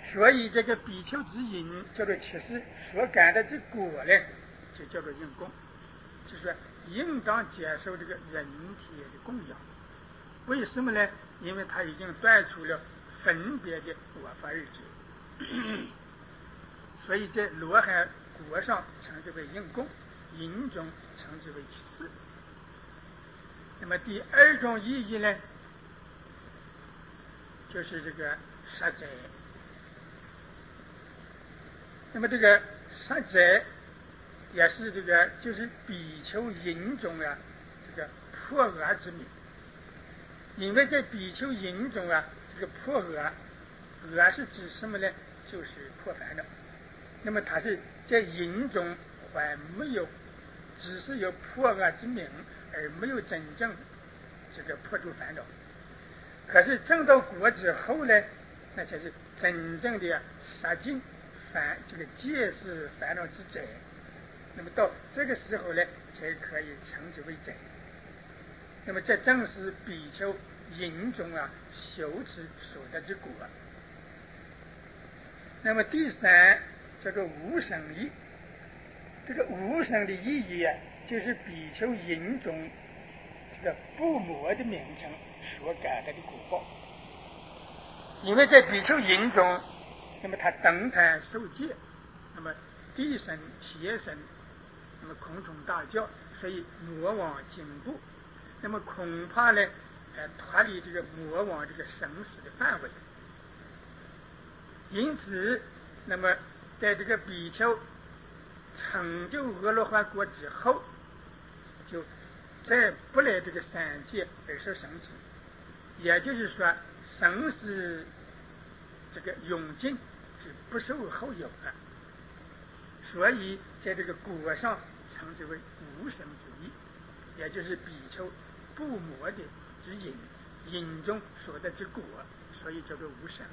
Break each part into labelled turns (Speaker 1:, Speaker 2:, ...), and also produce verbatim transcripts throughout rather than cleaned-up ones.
Speaker 1: 所以这个比丘之因叫做起事，所感的之果呢，就叫做应供，就是说应当接受这个人天的供养。为什么呢？因为他已经断除了分别的我法二执，所以在罗汉果上称之为应供，因中称之为起事。那么第二种意义呢，就是这个杀贼。那么这个杀贼也是这个就是比丘因中啊这个破恶之名。因为在比丘因中啊，这个破恶，恶是指什么呢？就是破烦恼。那么它是在因中还没有，只是有破恶之名，而没有真正这个破除烦恼。可是证到果之后呢，那才是真正的杀尽烦这个戒是烦恼之贼。那么到这个时候呢，才可以称之为贼。那么这正是比丘因中啊修持所得之果。那么第三叫做无生义。这个无生的意义啊，就是比丘因中这个不魔的名称所感得的果报。因为在比丘因中，那么他登坛受戒，那么地神、邪神，那么空中大叫，所以魔王颈部。那么恐怕呢，呃，脱离这个魔王这个生死的范围。因此，那么在这个比丘成就阿罗汉果之后，就再不来这个三界而受生死，也就是说，生死这个永尽是不受后有的。所以，在这个果上称之为无生之意，也就是比丘不魔的之因，因中所得之果，所以叫做无生。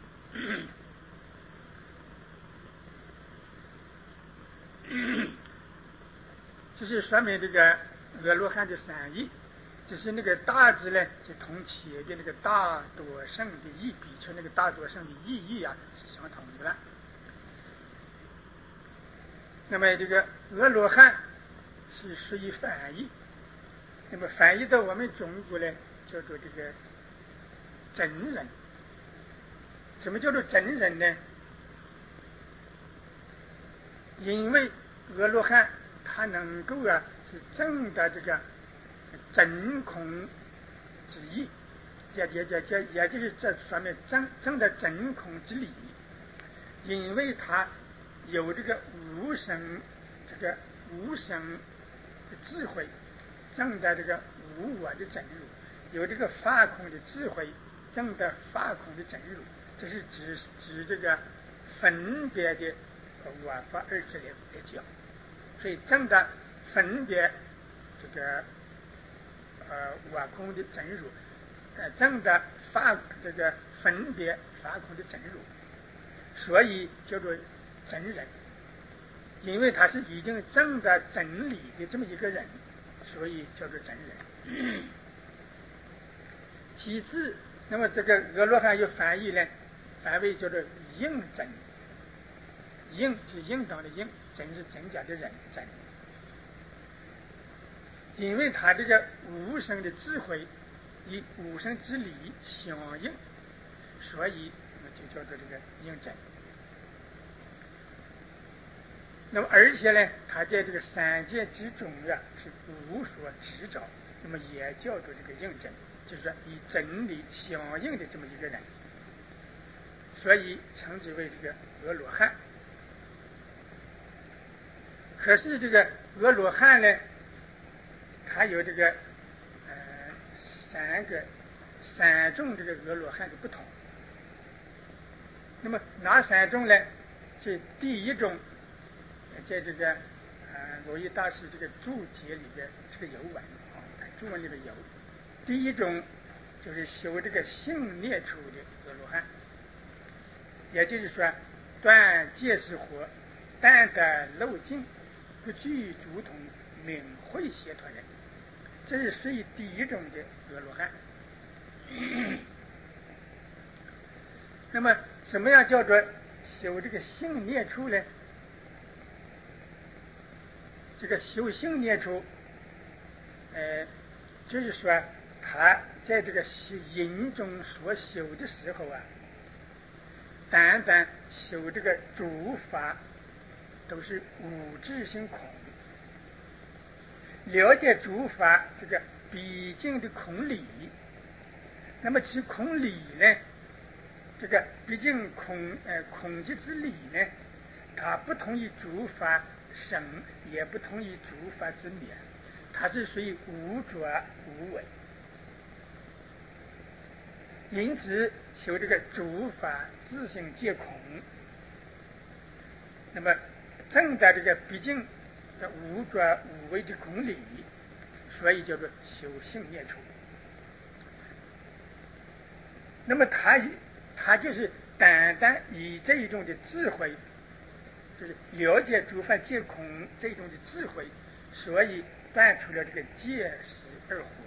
Speaker 1: 这是说明这个阿罗汉的三义，只是那个大字呢，就同前的那个大多胜的义，比丘那个大多胜的意义啊是相同的了。那么这个阿罗汉是属于翻译，那么翻译到我们中国呢，叫做这个真人。什么叫做真人呢？因为阿罗汉他能够啊是证得这个真空之意，也也也也也就是这上面证证得真空之理，因为他有这个无生这个无生的智慧，证得这个无我的真如，有这个法空的智慧，证得法空的真如。这是指指这个分别的我法二执来来讲，所以证得分别这个呃我空的真如，呃证得法这个分别法空的真如，所以叫做真人。因为他是已经证得真理的这么一个人，所以叫做真人。其次，那么这个阿罗汉又翻译呢，翻为叫做应真。应是应当的应，真是真假的人真。因为他这个无生的智慧与无生之理相应，所以那么就叫做这个应真。那么而且呢，他在这个三界之中啊是无所执着，那么也叫做这个应真，就是说与真理相应的这么一个人，所以称之为这个阿罗汉。可是这个阿罗汉呢，它有这个呃三个三种这个阿罗汉的不同。那么哪三种呢？这第一种，在这个呃罗伊大师这个注解里边这个有文啊，注文里边有。第一种就是修这个性灭处的阿罗汉，也就是说断戒是火，淡得漏尽，不具足同，明慧解脱人，这是属于第一种的阿罗汉。那么什么样叫做修这个性念处呢？这个修性念处，呃，就是说他在这个修淫中所修的时候啊，单单修这个诸法都是无自性空，了解诸法这个毕竟的空理。那么其空理呢，这个毕竟空呃空寂之理呢，它不同于诸法生，也不同于诸法之灭，它是属于无着无为。因此修这个诸法自性皆空，那么正在这个毕竟无着无为的空理，所以叫做修性念处。那么他他就是单单以这一种的智慧，就是了解诸法皆空这种的智慧，所以断出了这个戒识二惑。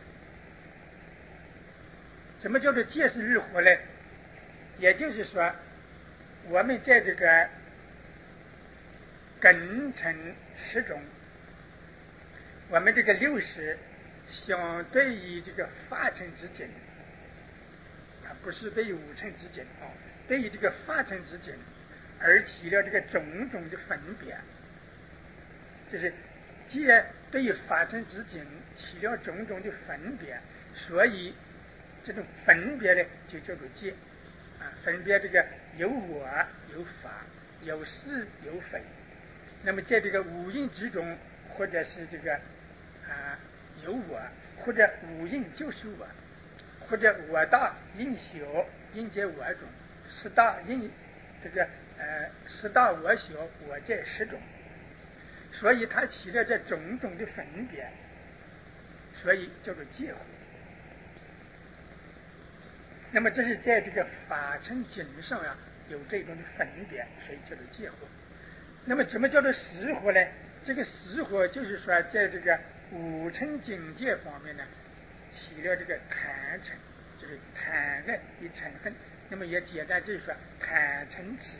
Speaker 1: 什么叫做戒识二惑呢？也就是说，我们在这个根尘识中，我们这个六识相对于这个法尘之境，啊，不是对于五尘之境啊，对于这个法尘之境而起了这个种种的分别，就是既然对于法尘之境起了种种的分别，所以这种分别呢就叫做戒啊，分别这个有我有法，有是有非。那么在这个五蕴之中，或者是这个啊有我，或者五蕴就是我，或者我大因小因在我中，是大因这个呃是大我小我在识中，所以它起了这种种的分别，所以叫做戒惑。那么这是在这个法尘境上啊有这种的分别，所以叫做戒惑。那么怎么叫做识惑呢？这个识惑就是说在这个五尘境界方面呢起了这个贪嗔，就是贪爱的嗔恨。那么也简单就是说贪嗔痴。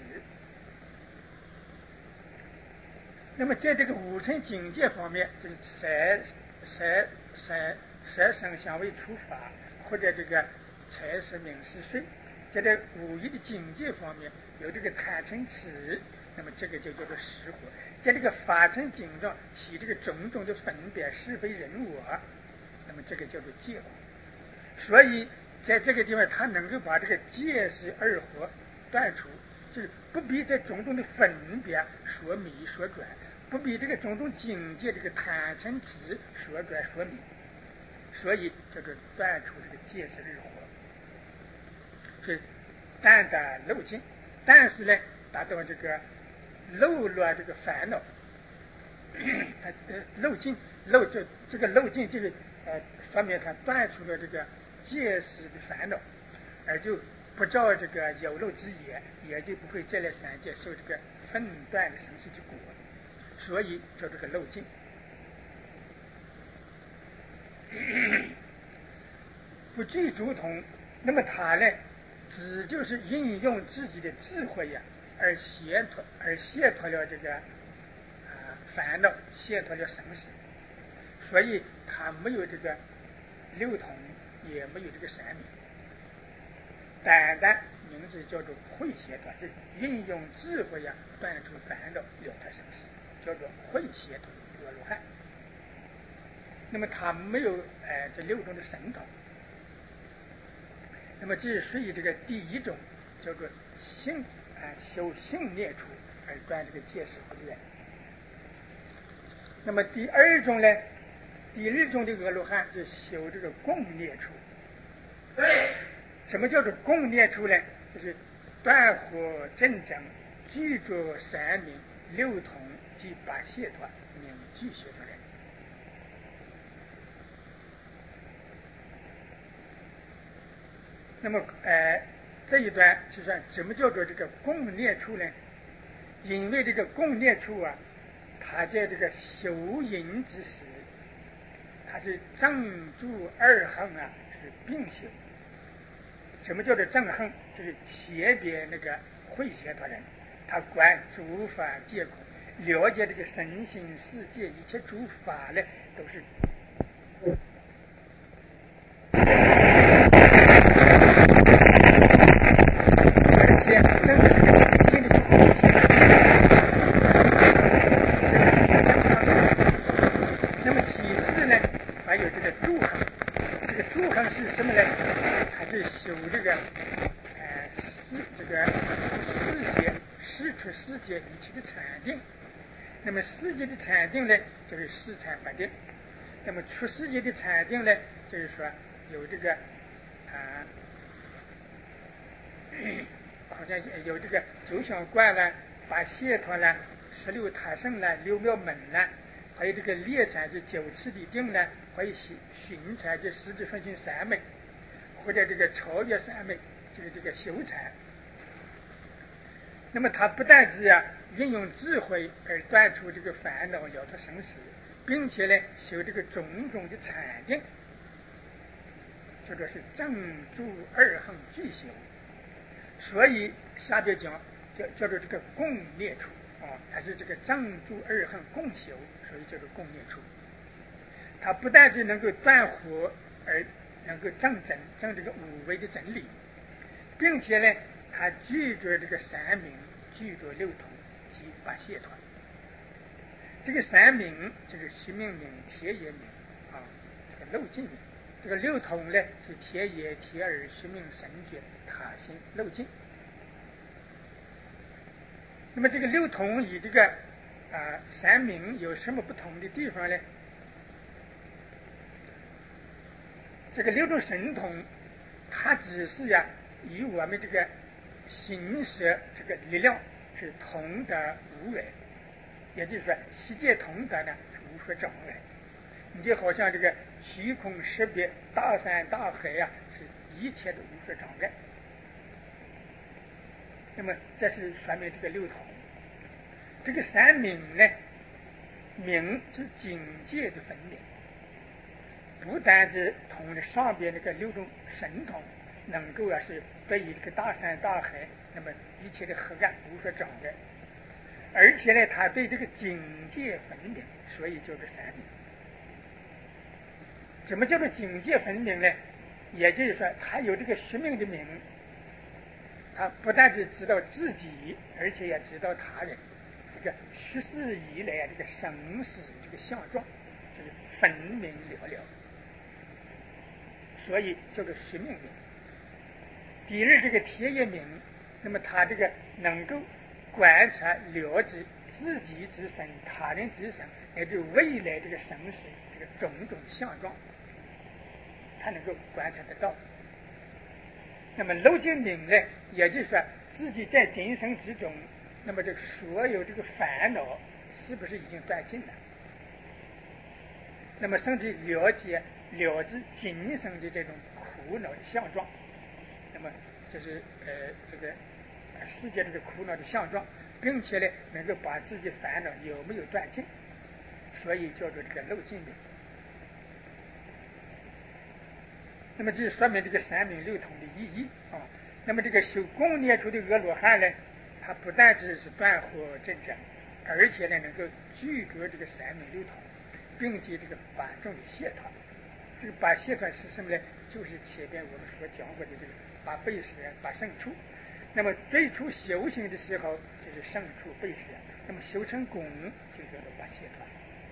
Speaker 1: 那么在这个五尘境界方面，就是色色色色声香味触法，或者这个财识名食睡，在这五欲的境界方面有这个贪嗔痴，那么这个就叫做识惑。在这个法尘境上起这个种种的分别是非人我，那么这个叫做戒惑。所以在这个地方他能够把这个戒识二惑断除，就是不必这种种的分别所迷所转，不必这个种种境界这个贪嗔痴所转所迷，所以这个断除这个戒识二惑。是淡的漏尽，但是呢达到这个漏了这个烦恼，它呃漏尽漏这这个漏尽就是呃说明它断除了这个戒识的烦恼，而就不照这个有漏之业，也就不会再来三界受这个分断的生死之果，所以叫这个漏尽。不具足通，那么他呢只就是运用自己的智慧呀、啊，而解脱而解脱了这个啊烦恼，解脱了生死，所以他没有这个六通，也没有这个三昧，单单名字叫做慧解脱，就运用智慧呀、啊，断除烦恼，了脱生死，叫做慧解脱阿罗汉。那么他没有呃这六种的神通。那么这是属于这个第一种，叫做性啊修性念处而断这个戒识惑的原因。那么第二种呢，第二种的阿罗汉是修这个共念处。对，什么叫做共念处呢？就是断惑正正，具足三明六通及八解脱，名具解脱人。那么呃这一段就算什么叫做这个共念处呢？因为这个共念处啊，它在这个修淫之时，它是正住二行啊是并修， 什么叫做正亨？就是前边那个会协团人，他观诸法皆空，了解这个身心世界一切诸法呢，都是而且正是这个心的那么其次呢，还有这个诸行，这个诸行是什么呢？它是修这个呃世这个世界世出世界一切的禅定。那么世界的禅定呢，就是四禅八定。那么出世界的禅定呢，就是说有这个啊、呃，好像有这个九相观啦、八解脱啦、十六塔胜啦、六妙门啦，还有这个列禅就九次的定呢，还有寻寻禅就十指分心三昧，或者这个超越三昧，就是这个修禅。那么他不但是啊运用智慧而断除这个烦恼，了脱生死，并且呢修这个种种的禅定，这个是正住二行俱修。所以下边讲叫叫做这个共灭处啊，它是这个正住二行共修，所以叫做共灭处。它不但是能够断惑，而能够证真证这个五位的真理，并且呢它具着这个三明，具着六统及八解脱。这个三明就是须命明、铁也明啊，这个漏尽明。这个六统呢是铁也、铁耳、须命、神觉、塔心、漏尽。那么这个六统与这个啊、呃、三明有什么不同的地方呢？这个六种神通，它只是呀与我们这个行舍这个力量是同得无碍，也就是说世界同得呢是无所障碍。你就好像这个虚空识别大山大海呀、啊，是一切都无所障碍。那么这是说明这个六统。这个三明呢，明是境界的分明，不单是同的上边那个六种神通能够啊是对于这个大山大海，那么一切的黑暗无所障碍，而且呢，他对这个境界分明，所以叫做三明。什么叫做境界分明呢？也就是说，他有这个须命的明，他不但是知道自己，而且也知道他人。这个虚世以来这个生死这个相状，就是分明了了，所以叫做须命明。第二，这个铁也明，那么他这个能够观察了知自己之身、他人之身，乃至未来这个生死这个种种相状，他能够观察得到。那么漏尽明呢，也就是说自己在今生之中，那么这个所有这个烦恼是不是已经断尽了？那么甚至了解了知今生的这种苦恼的相状，那么这是呃这个世界这个苦恼的相状，并且呢能够把自己烦恼有没有断尽，所以叫做这个漏尽明。那么这说明这个三明六统的意义啊。那么这个修共灭处的阿罗汉呢，他不但只是断惑正真，而且呢能够具足这个三明六统，并且这个八种的解脱。这个八解脱是什么呢？就是前边我们所讲过的这个八倍舍、八胜处。那么最初修行的时候就是胜处倍舍，那么修成功就叫做八解脱。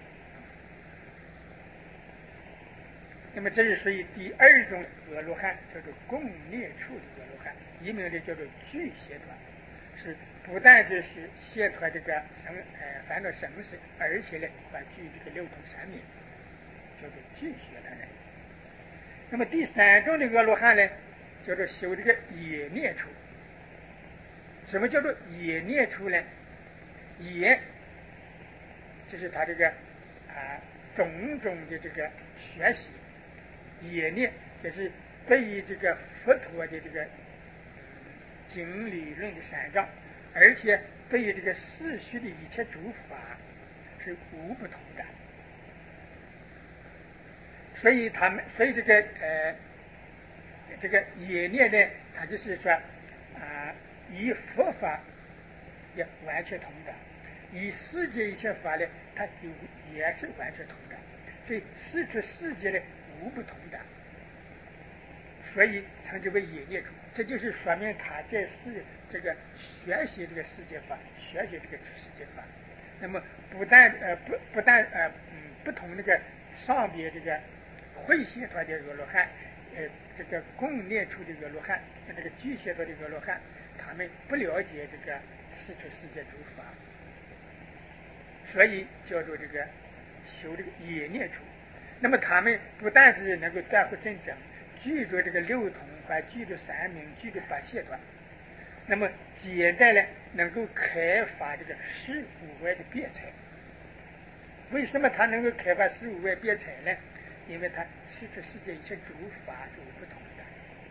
Speaker 1: 那么这是属于第二种阿罗汉，叫做共灭处的阿罗汉，一名的叫做具解脱，是不但只是解脱这个生呃烦恼生死，而且呢还具这个六统三明，叫做具解脱人。那么第三种的阿罗汉呢，叫做修这个也灭处。什么叫做也灭处呢？也就是他这个啊种种的这个学习。也念就是对于这个佛陀的这个经理论的三藏，而且对于这个世虚的一切诸法是无不同的。所以他们，所以这个呃这个业力呢，它就是说啊，与佛法也完全同的，与世界一切法呢，它有也是完全同的，所以世出世界呢无不同的，所以称之为业力处。这就是说明他在世这个学习这个世界法，学习这个世界法。那么不但呃不不但呃嗯不同那个上边这个会协团的阿罗汉，呃这个共念处的阿罗汉，这个具协团的阿罗汉，他们不了解这个世出世界诸法，所以叫做这个修这个业念处。那么他们不但是能够断惑正正，具着这个六通，还具着三明，具着八协团。那么简单呢，能够开发这个十五外的辩才。为什么他能够开发十五外辩才呢？因为他世出世界一切诸法是不同的。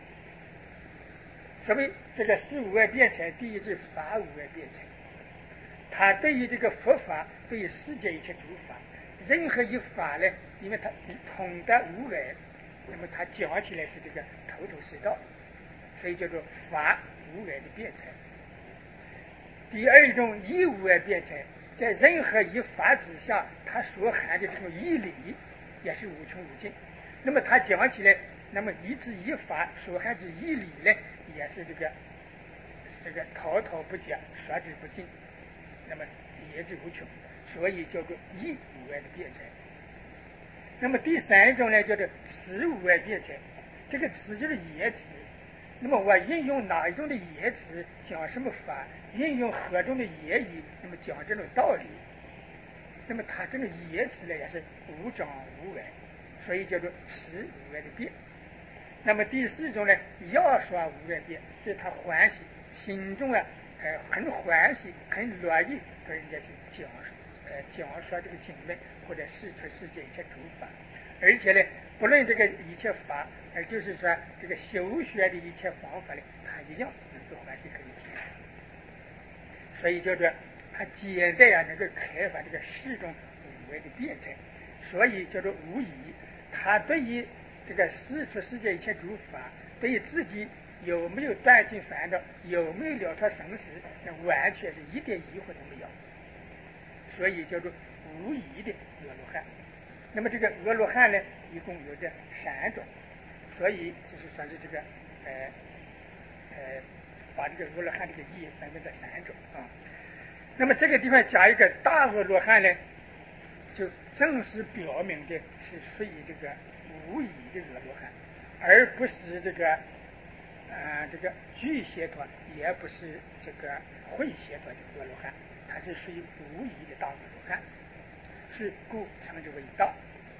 Speaker 1: 所谓这个十五外辩才，第一是法五外辩才。他对于这个佛法，对于世界一切诸法，任何一法呢，因为他通达无碍，那么他讲起来是这个头头是道，所以叫做法无碍的辩才。第二种义无碍辩才，在任何一法之下，它所含的这种义理也是无穷无尽。那么他讲起来，那么一之一法所含之义理呢，也是这个这个滔滔不绝，说之不尽，那么也之无穷，所以叫做义无碍的辩才。那么第三种呢，叫做词无碍辩才，这个词就是言辞。那么我运用哪一种的言辞讲什么法，运用何种的言语，那么讲这种道理，那么他这个言辞呢也是无障无碍，所以叫做词无碍的辩。那么第四种呢，要说无碍辩，就是他欢喜，心中啊呃很欢喜，很乐意跟人家去讲呃讲说这个经论或者世出世界一切诸法，而且呢，不论这个一切法，而就是说这个修学的一切方法呢，他一样能够欢喜可以听。所以叫做他简单啊，能够开发这个四种无碍的辩才，所以叫做无疑。他对于这个世出世界一切诸法，对于自己有没有断尽烦恼，有没有了脱生死，那完全是一点疑惑都没有，所以叫做无疑的阿罗汉。那么这个阿罗汉呢，一共有这三种，所以就是算是这个呃呃把这个阿罗汉这个意义分为这三种啊。那么这个地方加一个大阿罗汉呢，就正式表明的是属于这个无疑的阿罗汉，而不是这个呃这个具协团，也不是这个会协团的阿罗汉，它是属于无疑的大阿罗汉，是故称之为道。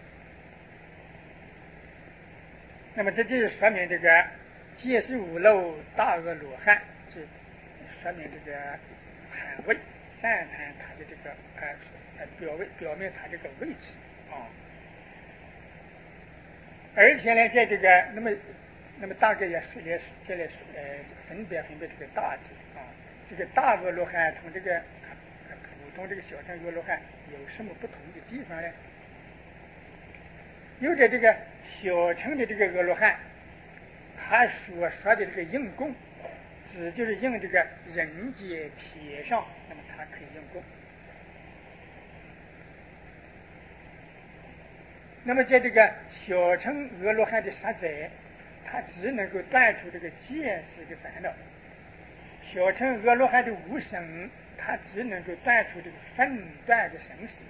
Speaker 1: 那么这就是说明这个戒十五漏大阿罗汉，是说明这个捍卫赞叹他的这个呃呃表位表明他这个位置啊。而且呢，在这个那么那么大概也是也再来呃分别分别这个大字啊，这个大阿罗汉同这个普通这个小乘阿罗汉有什么不同的地方呢？有的这个小乘的这个阿罗汉，他所说的这个应供，只就是应这个人间铁上，那么他可以应供。那么在这个小乘阿罗汉的实在，他只能够断除这个见识的烦恼；小乘阿罗汉的无生，他只能够断除这个分段的生死。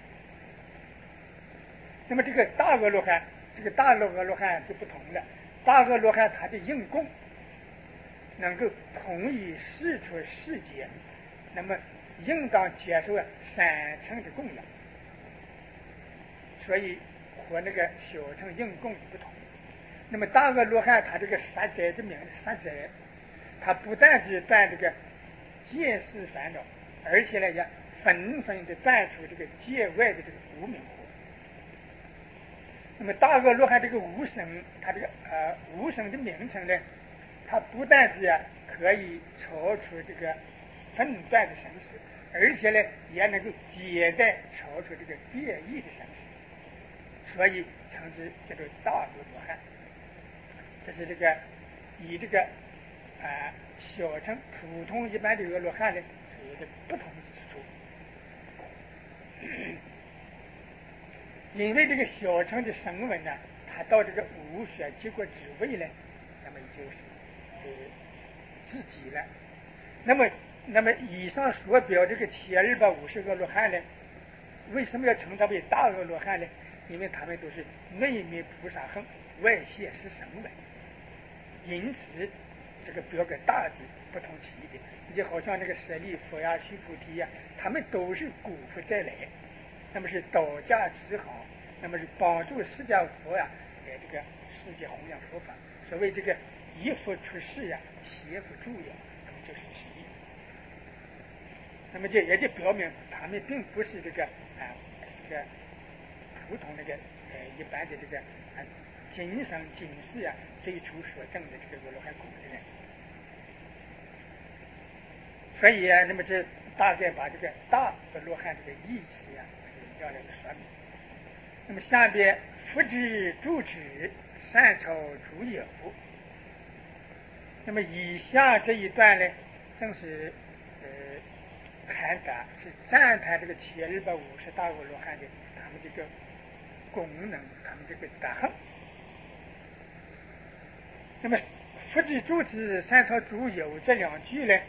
Speaker 1: 那么这个大阿罗汉，这个大阿罗汉就不同了。大阿罗汉他的应供能够同意世出世界，那么应当接受三乘的供养，所以和那个小乘应供不同。那么大阿罗汉他这个实在之名实在，他不但是断这个见识烦恼，而且呢也纷纷的断除这个界外的这个无明惑。那么大阿罗汉这个无生，他这个呃无生的名称呢，它不但是啊可以超出这个分段的生死，而且呢也能够简单超出这个变异的生死，所以称之叫做大阿罗汉。 这是这个以这个啊、小乘普通一般的阿罗汉呢是有着不同之处。因为这个小乘的声闻呢，他到这个无学结果之位呢，那么就是呃自己了。那么那么以上所表这个七二百五十阿罗汉呢，为什么要称他为大阿罗汉呢？因为他们都是内密菩萨行，外现是声闻，因此这个表个大字不同其异的。就好像那个舍利弗呀、须菩提呀，他们都是古佛再来，那么是道家之好，那么是帮助释迦佛呀来这个世界弘扬佛法。所谓这个一佛出世呀，邪佛助呀，那么就是其意。那么这也就表明他们并不是这个啊这个普通那个呃一般的这个啊今生今世呀最初所证的这个阿罗汉果的人。所以啊，那么这大概把这个大阿罗汉这个意思呀要来说明。那么下边福之住之善超诸有。那么以下这一段呢，正是呃谈达是赞叹这个七二百五十大阿罗汉的他们这个功能，他们这个德行。那么福之住之善超诸有这两句呢，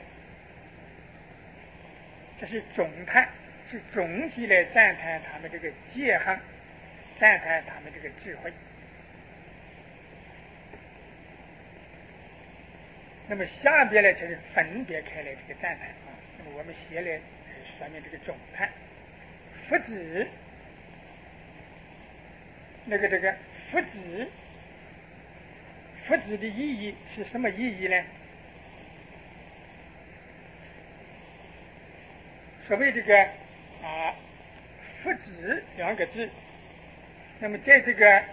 Speaker 1: 这是总叹，是总体来赞叹他们这个戒行，赞叹他们这个智慧。那么下边呢，就是分别开来这个赞叹啊。那么我们先来说明这个总叹。福子，那个这个福子，福子的意义是什么意义呢？所谓这个啊福子两个字，那么在这个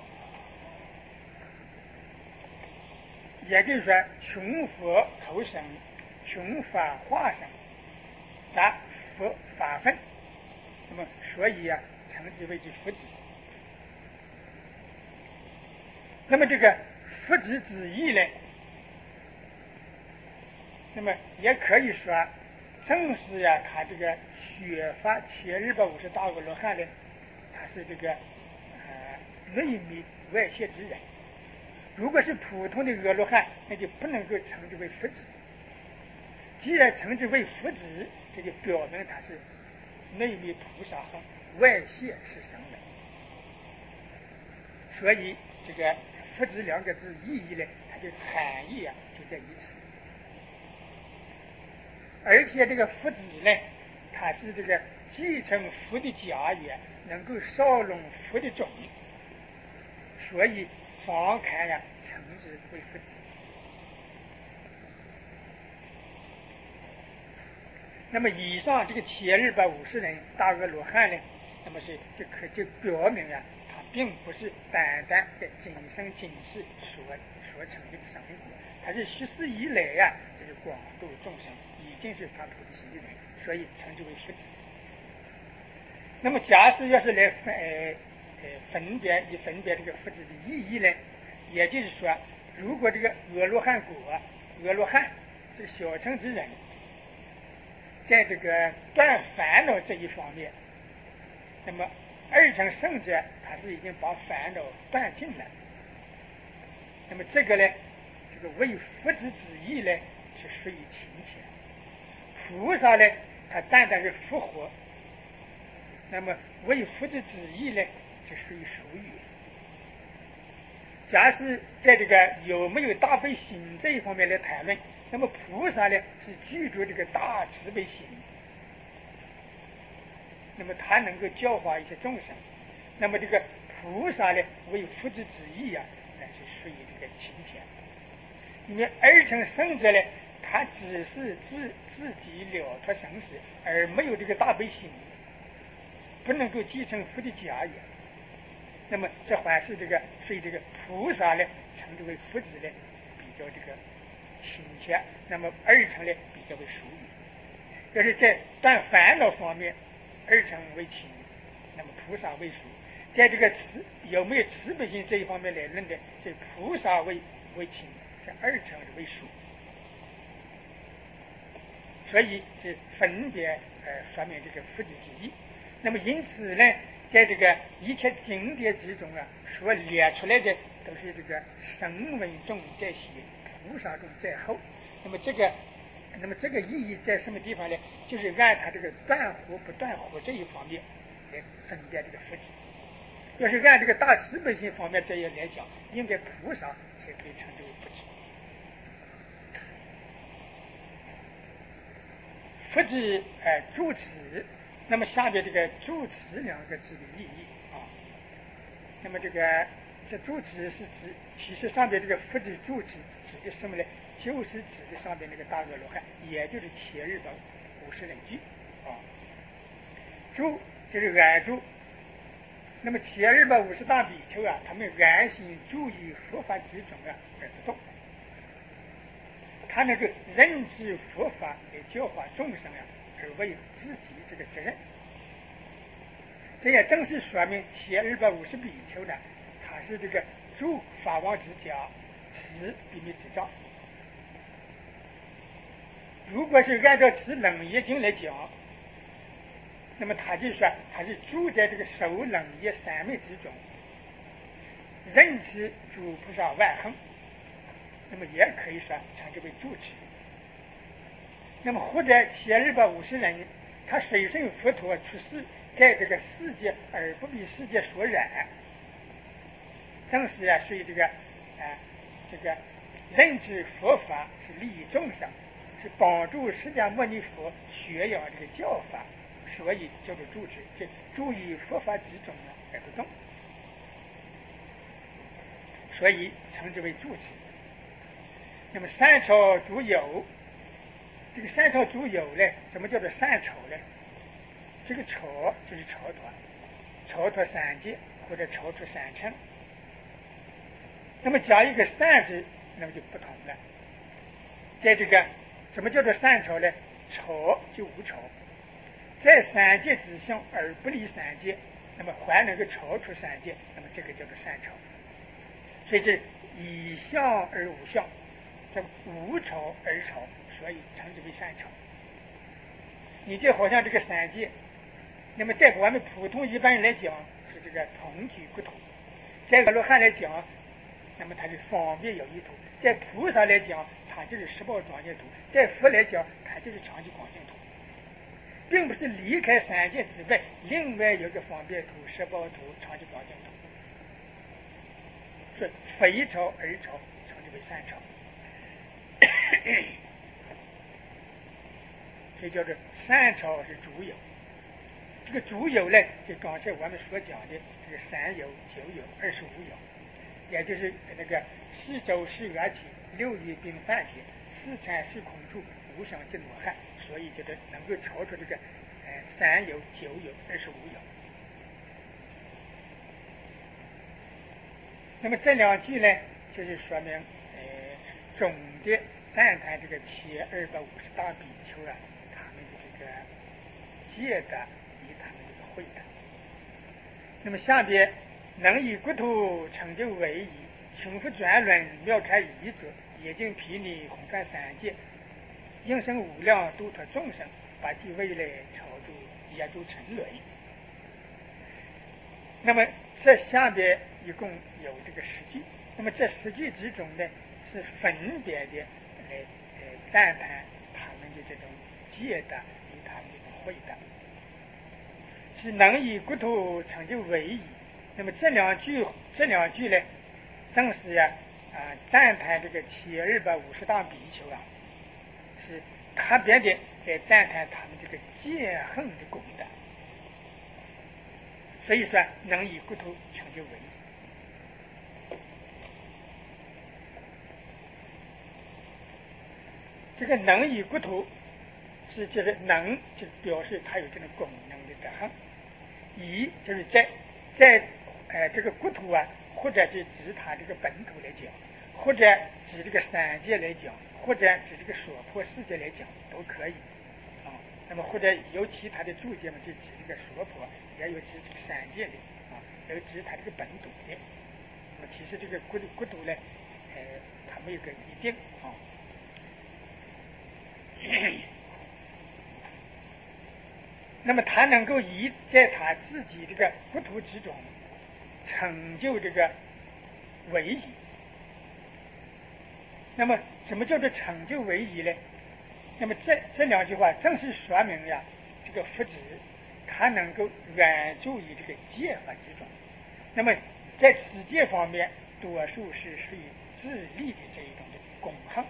Speaker 1: 也就是说穷佛口生，穷法化生，达佛法分，那么所以啊称之为之福子。那么这个福子之意呢，那么也可以说正是呀他这个学法七二百五十大阿罗汉呢，他是这个呃内密外现之人。如果是普通的阿罗汉，那就不能够称之为福子。既然称之为福子，这就表明他是内密菩萨行，外现是声闻。所以这个福子两个字意义呢，它就含义啊就在于此。而且这个福子呢，它是这个继承福的家园，能够少拢福的种，所以方堪呀称之为福子。那么以上这个七二百五十人大阿罗汉呢，那么是就可就表明呀，他并不是单单在今生今世所所成就的生果，他是虚世以来呀，这是广度众生，已经是发菩提心的人，所以称之为福子。那么假使要是来分呃呃分别以分别这个福子的意义呢，也就是说，如果这个阿罗汉果、阿罗汉这个小乘之人，在这个断烦恼这一方面，那么二乘圣者他是已经把烦恼断尽了。那么这个呢，这个为福子之意呢，是属于勤俭。菩萨呢，他单单是复活，那么为福子之意呢，就属于俗语。假使在这个有没有大悲心这一方面来谈论，那么菩萨呢是具足这个大慈悲心，那么他能够教化一些众生，那么这个菩萨呢为福子之意啊，那是属于这个勤俭。因为二乘圣者呢，他只是自自己了脱生死，而没有这个大悲心，不能够继承福的家业。那么这还是这个，所以这个菩萨呢，称之为福子呢，比较这个亲切；那么二乘呢，比较为俗语。要是在断烦恼方面，二乘为亲，那么菩萨为俗； 在这个慈有没有慈悲心这一方面来论的，这菩萨为为亲，是二乘的为属。所以这分别呃说明这个佛之之意。那么因此呢，在这个一切经典之中啊，所列出来的都是这个声闻中在先，菩萨中在后。那么这个，那么这个意义在什么地方呢？就是按他这个断惑不断惑这一方面来分辨这个佛体。要是按这个大慈悲心方面这些来讲，应该菩萨才可以称之为佛体。佛之呃住持，那么下面这个住持两个字的意义啊，那么这个这住持是指，其实上面这个佛之住持指的什么呢？就是指的上面那个大阿罗汉，也就是前日本五十人句啊。住就是安住，那么前日本五十大比丘啊，他们安心注意佛法之中啊而不动。他那个认知佛法来教化众生啊，而为自己这个责任。这也正是说明前二百五十比丘呢，他是这个住法王之家，持比密之照。如果是按照持冷业经来讲，那么他就说他是住在这个守冷业三昧之中，认知诸菩萨万恒。那么也可以说称之为住持。那么或者前二百五十人，他随顺佛陀出世，在这个世界而不被世界所染，正是啊，所以这个啊，这个认知佛法是利益众生，是帮助释迦牟尼佛学养这个教法，所以叫做住持，就注意佛法之中呢而不动，所以称之为住持。那么善草诸有，这个善草诸有呢，什么叫做善草呢？这个草就是草陀，草陀三界或者草陀三乘。那么加一个善字，那么就不同了。在这个什么叫做善草呢？草就无草，在三界之上而不离三界，那么还能够超出三界，那么这个叫做善草。所以这以相而无相，这无草而草，所以称之为善草。你就好像这个三界，那么在我们普通一般人来讲是这个同居不同，在阿罗汉来讲，那么它是方便有一图；在菩萨来讲，它就是十报庄严图；在佛来讲，它就是长期广净图，并不是离开三界之外，另外有个方便图、十报图、长期广净图。所以非草而草，称之为善草。所以叫做善草是主有。这个主有呢，就刚才我们所讲的这个三有、九有、二十五有，也就是那个四周四缘体、六欲并犯体、四禅四空处、无想尽罗汉，所以就是能够超出这个呃三有、九有、二十五有。那么这两句呢，就是说明呃总的赞叹这个前二百五十大比丘啊，他们的这个戒的与他们这个慧的。那么下边能以国土成就为宜，穷佛转轮妙开遗者，也尽毗尼弘传三界，应生无量度脱众生，把其未来超度也度沉沦。那么这下边一共有这个十句，那么这十句之中呢，是分别的来呃赞叹他们的这种戒的与他们这种慧的，是能以国土成就为宜。那么这两句这两句呢，正是呀啊赞叹这个前二百五十大比丘啊，是特别的来赞叹他们这个戒恨的功德。所以说能以国土成就为宜。这个能以国土是就是能，就表示它有这种功能的德行。以就是在在呃这个国土啊，或者是指它这个本土来讲，或者指这个三界来讲，或者指这个所破世界来讲都可以啊。那么或者有其他的注解嘛，就指这个所破，也有指这个三界的啊，而指他这个本笃的。那么其实这个国国笃呢，呃，它没有个一定啊。那么他能够以在他自己这个国土之中成就这个唯一。那么什么叫做成就唯一呢？那么这这两句话正是说明呀，这个佛子他能够安住于这个戒法之中。那么在此戒方面，多数是属于自利的这一种的功行，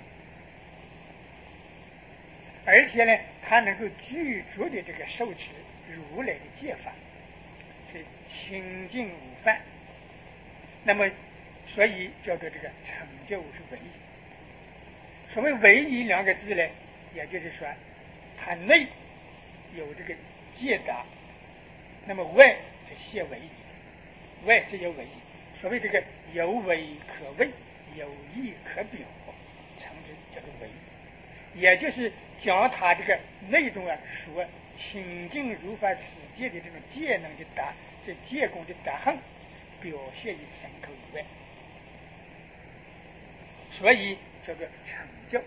Speaker 1: 而且呢，他能够具足的这个受持如来的戒法，是清净无犯。那么，所以叫做这个成就是唯一。所谓唯一两个字呢，也就是说，它内有这个戒达，那么外就现唯一，外只有唯一。所谓这个有为可为，有义可表，称之叫做唯一。也就是将他这个内中啊说清净如法此戒的这种戒能的达，这戒功的达行，表现于身口以外，所以叫做成就。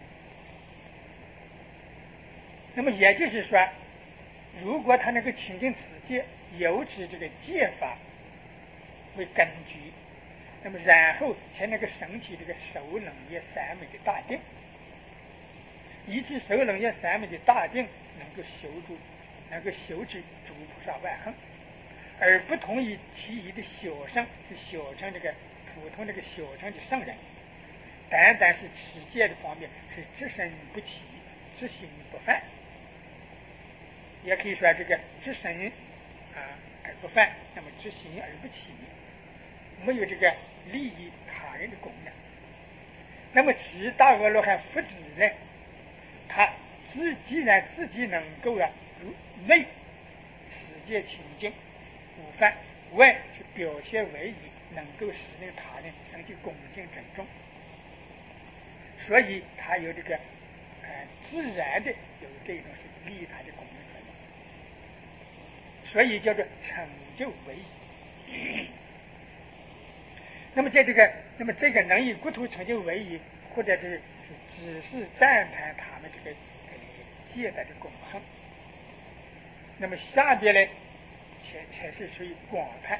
Speaker 1: 那么也就是说，如果他能够清净此戒，由此这个戒法为根据，那么然后才能够升起这个首冷业三昧的大定，以致首冷业三昧的大定能够修住，能够修治诸菩萨万行，而不同于其余的小乘，是小乘这个普通这个小乘的圣人，单单是持戒的方面是知身不起，知行不犯，也可以说这个知身啊而不犯，那么知行而不起，没有这个利益他人的功能。那么其大阿罗汉佛子呢，他自既然自己能够啊如内持戒清净无犯，外是表现为以能够使那个他人生起恭敬尊重，所以他有这个呃自然的有这种是利他的功能出来，所以叫做成就为一。那么在这个，那么这个能以国土成就为一，或者是只是赞叹他们这个呃戒的这功行。那么下边呢，才才是属于广泛，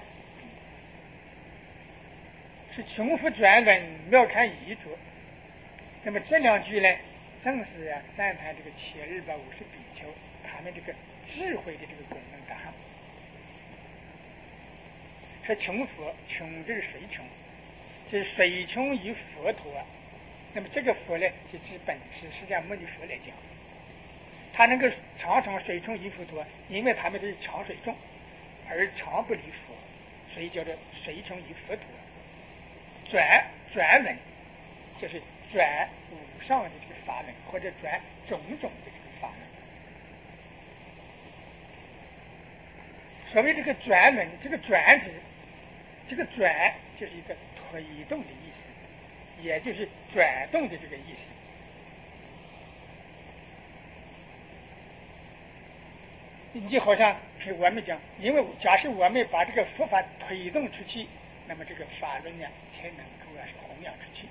Speaker 1: 是穷佛转论妙堪遗著。那么这两句呢，正是啊赞叹这个七二百五十比丘他们这个智慧的这个功能大行。说穷佛，穷就是谁穷？是水穷于佛陀。那么这个佛呢，是指本师释迦牟尼佛来讲，他能够常常水穷于佛陀，因为他们都是常水众，而常不离佛，所以叫做水穷于佛陀。转转轮就是转无上的这个法轮，或者转种种的这个法轮。所谓这个转轮，这个转字，这个转就是一个推动的意思，也就是转动的这个意思。你就好像是我们讲，因为假设我们把这个佛法推动出去，那么这个法轮呢才能够啊是弘扬出去。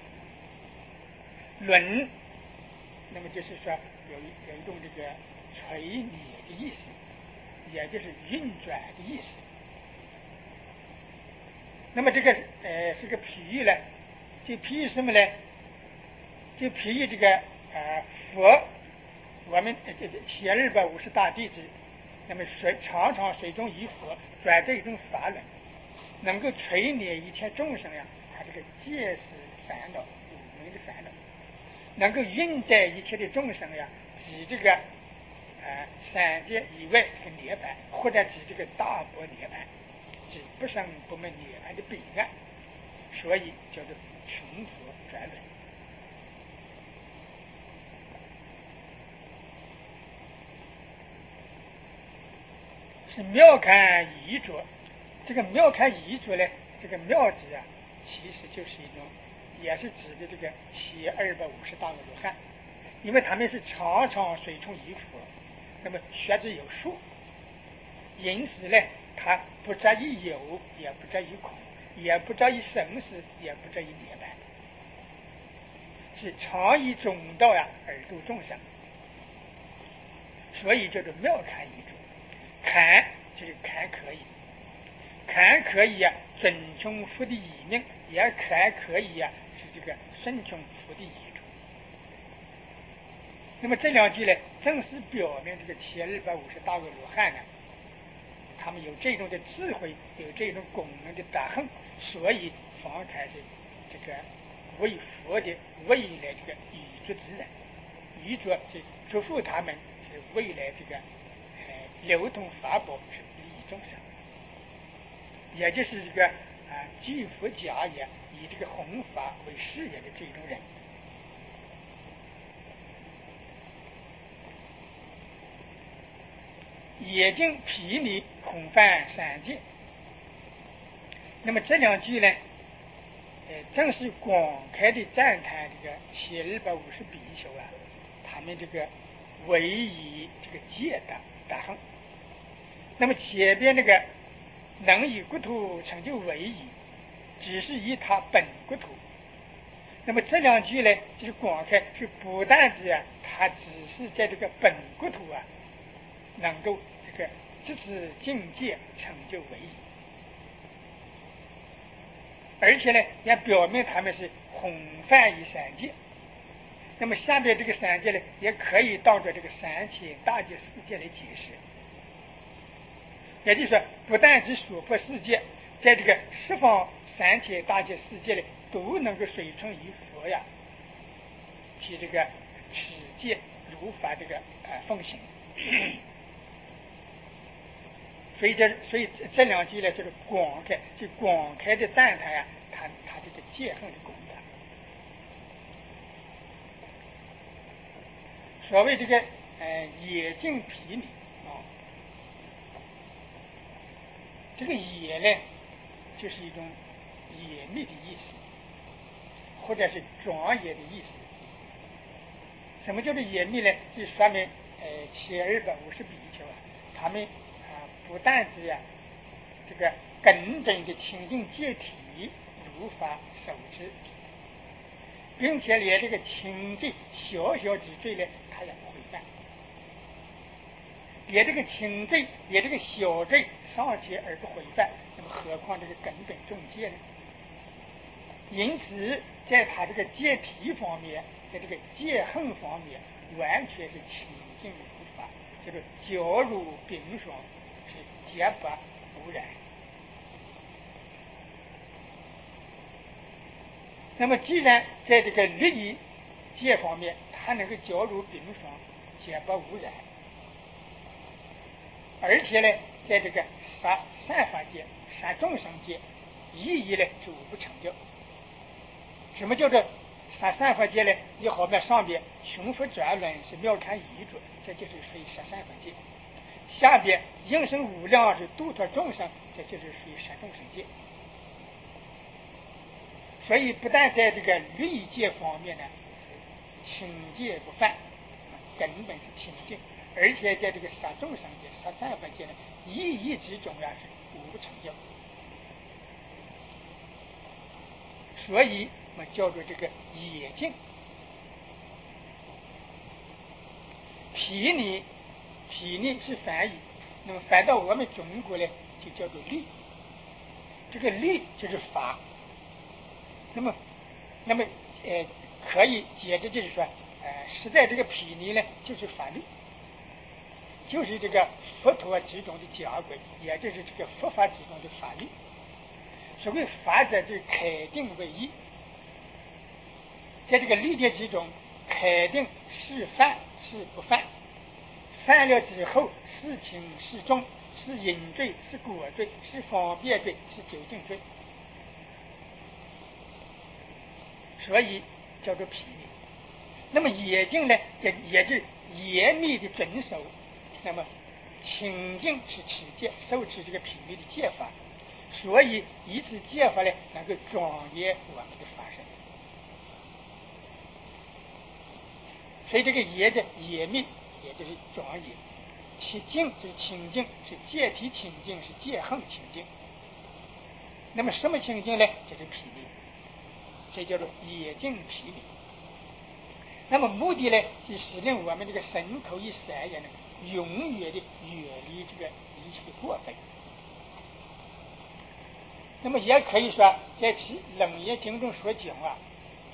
Speaker 1: 轮，那么就是说有有一种这个垂捏的意思，也就是运转的意思。那么这个呃是个譬喻呢，就譬喻什么呢？就譬喻这个呃佛，我们这这七二百五十大弟子，那么水常常水中于佛，转这一种法轮，能够垂捏一切众生呀，他这个戒识烦恼、无明的烦恼，能够运载一切的众生呀，指这个呃三界以外这个涅槃，或者指这个大波涅槃，指不生不灭涅槃的彼岸，所以叫做穷佛转轮。是妙堪遗著，这个妙堪遗著呢，这个妙字啊，其实就是一种，也是指的这个七二百五十大阿罗汉，因为他们是常常随从于佛，那么学之有数， 因此呢，他不着于有，也不着于空，也不着于生死，也不着于涅槃，是常以中道呀而度众生。所以叫做妙堪一主，堪就是堪可以，堪可以呀、啊、遵从佛的意命，也堪可以呀、啊、是这个顺从佛的意主。那么这两句呢，正是表明这个七二百五十大阿罗汉呢，他们有这种的智慧，有这种功能的德行，所以方才是这个为佛的未来这个预祝之人，预祝是祝福他们是未来这个呃流通法宝是利益众生，也就是这个啊具佛家也以这个弘法为事业的这种人。也经毗尼空泛三界。那么这两句呢，呃，正是广开的赞叹这个七二百五十比丘啊，他们这个唯以这个戒的大行。那么前边那个能以国土成就唯以，只是以他本国土。那么这两句呢，就是广开，是不但是啊，他只是在这个本国土啊，能够这个这是境界成就唯一，而且呢，也表明他们是弘泛于三界。那么下面这个三界呢，也可以当做这个三千大界世界来解释。也就是说，不但是娑婆世界，在这个十方三千大界世界里，都能够随从于佛呀，替这个持戒如法这个呃奉行。所以这所以这两句呢，就是广开，就广开的赞叹呀，他他这个戒行的功德。所谓这个呃野境毗尼啊，这个野呢，就是一种野密的意思，或者是庄严的意思。什么叫做野密呢？就说明呃七二百五十比丘啊，他们啊不但是呀、啊、这个根本的清净戒体如法守持，并且连这个轻罪小小之罪呢，他也不会犯。连这个轻罪，连这个小罪尚且而不毁犯，那么何况这个根本重戒呢？因此，在他这个戒体方面，在这个戒行方面，完全是清净如法，这个皎如冰霜，是洁白无染。那么，既然在这个律仪戒方面，它能够皎如冰霜，洁白无染，而且呢，在这个杀善法界、杀众生界，一一呢是无不成就。什么叫做杀善法界呢？你好比上边穷佛转轮是妙堪一主，这就是属于杀善法界；下边应生无量是度脱众生，这就是属于杀众生界。所以不但在这个律仪界方面呢是清戒不犯，根本是清净，而且在这个杀众生界、杀善法界呢，一一之中啊是无不成就。所以我们叫做这个野境。毗尼，毗尼是梵语，那么翻到我们中国呢，就叫做律。这个律就是法。那么，那么呃，可以解释就是说，呃，实在这个毗尼呢，就是法律，就是这个佛陀之中的教规，也就是这个佛法之中的法律。所谓法者，就是开定为义。在这个律典之中，开定是犯是不犯，犯了之后是轻是重，是因罪是果罪，是方便罪是究竟罪，所以叫做毗尼。那么野境呢，也也是严密的遵守，那么清净是持戒，受持这个毗尼的戒法，所以以此戒法呢，能够庄严我们的法身。所以这个野的野密，也就是庄严， 其境就是清净，是戒体清净，是戒横清净。那么什么清净呢？就是毗尼，这叫做野境毗尼。那么目的呢，是使令我们这个身口意三业呢，永远的远离这个一切的过分。那么也可以说，在其楞严经中所讲啊，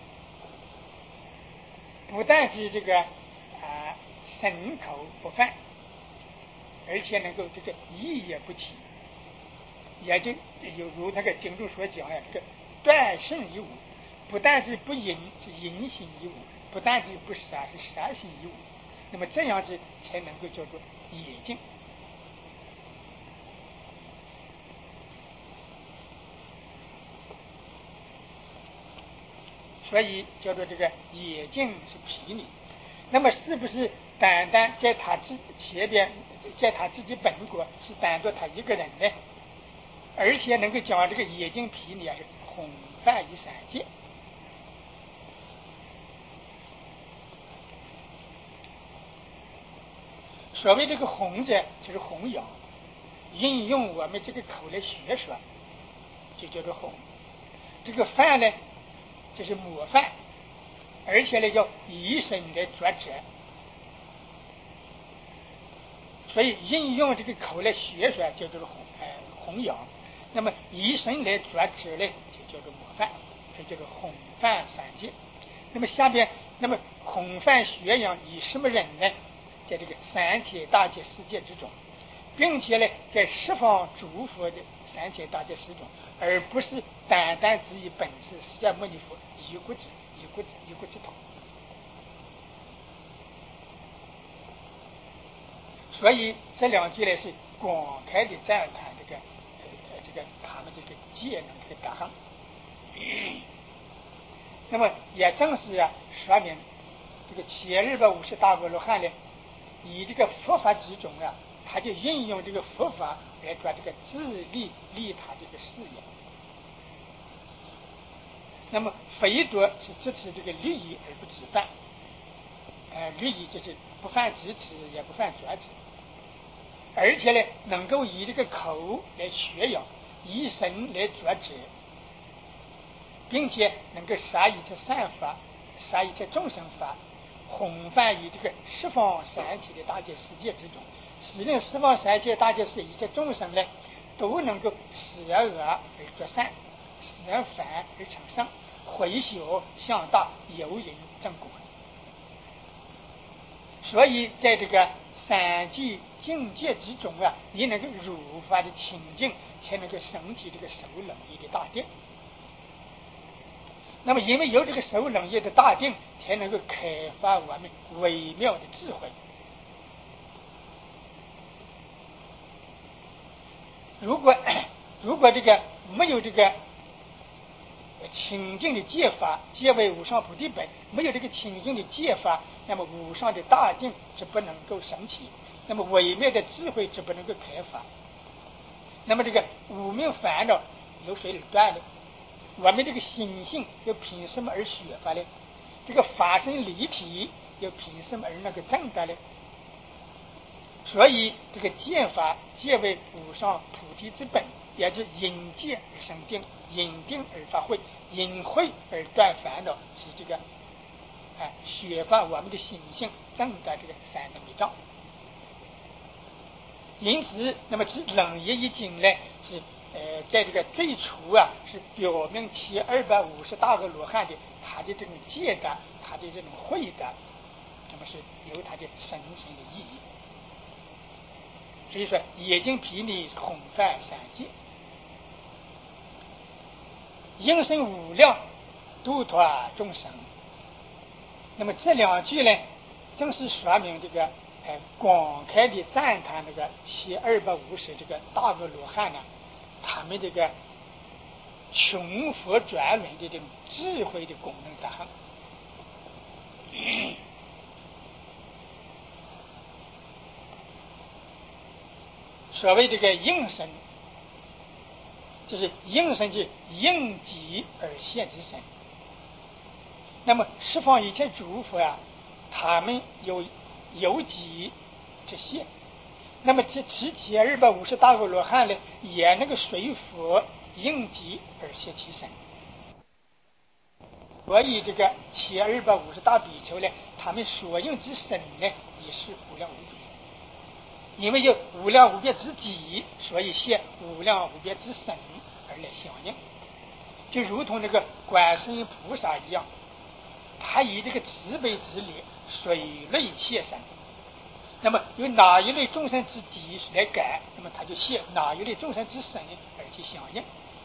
Speaker 1: 不但是这个啊身口不犯，而且能够这个意也不起，也就有如那个经中所讲呀，这个断性一无，不但是不淫是淫心一无，不但是不杀是杀心一无，那么这样子才能够叫做野境。所以叫做这个野境是毗尼。那么是不是单单在他自前边，在他自己本国是单独他一个人呢？而且能够讲这个野境毗尼啊，是弘范于三界。所谓这个弘者，就是弘扬，运用我们这个口来学说，就叫做弘。这个范呢，就是模范，而且呢叫以身来作者，所以运用这个口来学说叫做弘呃弘扬。那么以身来作者呢，就叫做模范，这叫做弘范三界。那么下边，那么弘范学养以什么人呢？在这个三界大界世界之中，并且呢，在十方诸佛的三界大界之中，而不是单单只以本师释迦牟尼佛一国之一国之一国之统。所以这两句呢是广开的赞叹这个呃这个他们这个戒能这个德行。那么也正是啊，说明这个七二百五十大阿罗汉呢，以这个佛法之中啊，他就运用这个佛法来做这个自利利他这个事业。那么非多是支持这个利益而不自犯，呃，利益就是不犯支持，也不犯作止，而且呢，能够以这个口来学养，以身来作止，并且能够杀一切善法，杀一切众生法，弘范于这个十方三界的大界世界之中，使令十方三界大界世界一切众生呢，都能够使而恶而作善，使而反而成圣，回小向大，由人正果。所以在这个三界境界之中啊，你能够如法的清净，才能够升起这个受冷业的大定。那么因为有这个受冷业的大定，才能够开发我们微妙的智慧。如果如果这个没有这个清净的戒法，戒为无上菩提本，没有这个清净的戒法，那么无上的大定是不能够升起，那么微妙的智慧是不能够开发，那么这个无明烦恼由谁而断呢？我们这个心性又凭什么而学法呢？这个法身离体又凭什么而那个正的呢？所以这个戒法，戒为无上菩提之本，也就是因戒而生定，因定而发慧，因慧而断烦恼，是这个啊学法我们的心性正的这个三等一障。因此，那么这冷业一经呢，是呃在这个最初啊，是表明其二百五十大个罗汉的他的这种戒德，他的这种慧德，那么是有他的深深的意义。所以说，野境毗尼弘范三界，应身无量度脱众生。那么这两句呢，正是说明这个呃广开的赞叹那个七二百五十这个大阿罗汉呢，他们这个穷佛转轮的这种智慧的功能德行。所谓这个应身，就是应身是应机而现之身。那么十方一切诸佛啊，他们有有机之现， 那么这其前二百五十大阿罗汉呢，也那个随佛应机而现其身。所以这个前二百五十大比丘呢，他们所应之身呢，也是无量无边。因为有无量无边之己，所以现无量无边之身而来相应。就如同这个观世音菩萨一样，他以这个慈悲之力随类现身。那么有哪一类众生之己来改，那么他就现哪一类众生之身而去相应。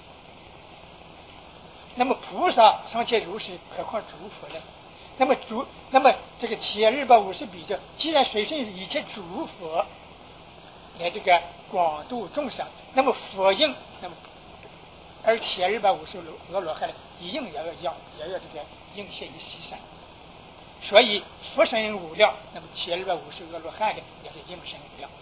Speaker 1: 那么菩萨尚且如是，何况诸佛呢？那么诸那么这个前二百五十比丘，既然随顺一切诸佛来这个广度众生，那么佛应，那么而前二百五十阿罗汉呢，一应也要要也要这个应现于西山。所以佛身无量，那么前二百五十阿罗汉的也是应身无量。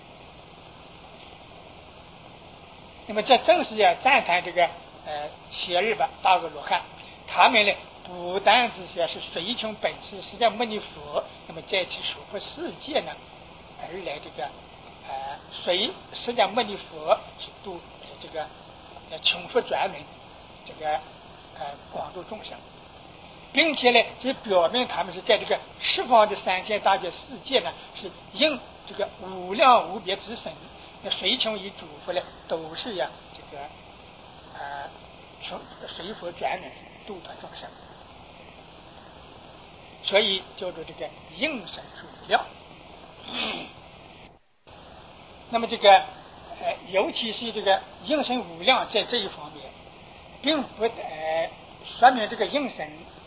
Speaker 1: 那么这正是要赞叹这个呃前二百大阿罗汉，他们呢不但只是是随穷本师释迦牟尼佛，那么在其娑婆世界呢，而来这个呃随释迦牟尼佛去度呃这个呃穷佛转门，这个呃广度众生。并且呢，这表明他们是在这个十方的三千大千世界呢，是应这个无量无边之身，那随穷与诸佛呢，都是呀这个呃从随佛转门度脱众生，所以叫做这个应身无量。那么这个呃，尤其是这个应身无量，在这一方面，并不呃说明这个应身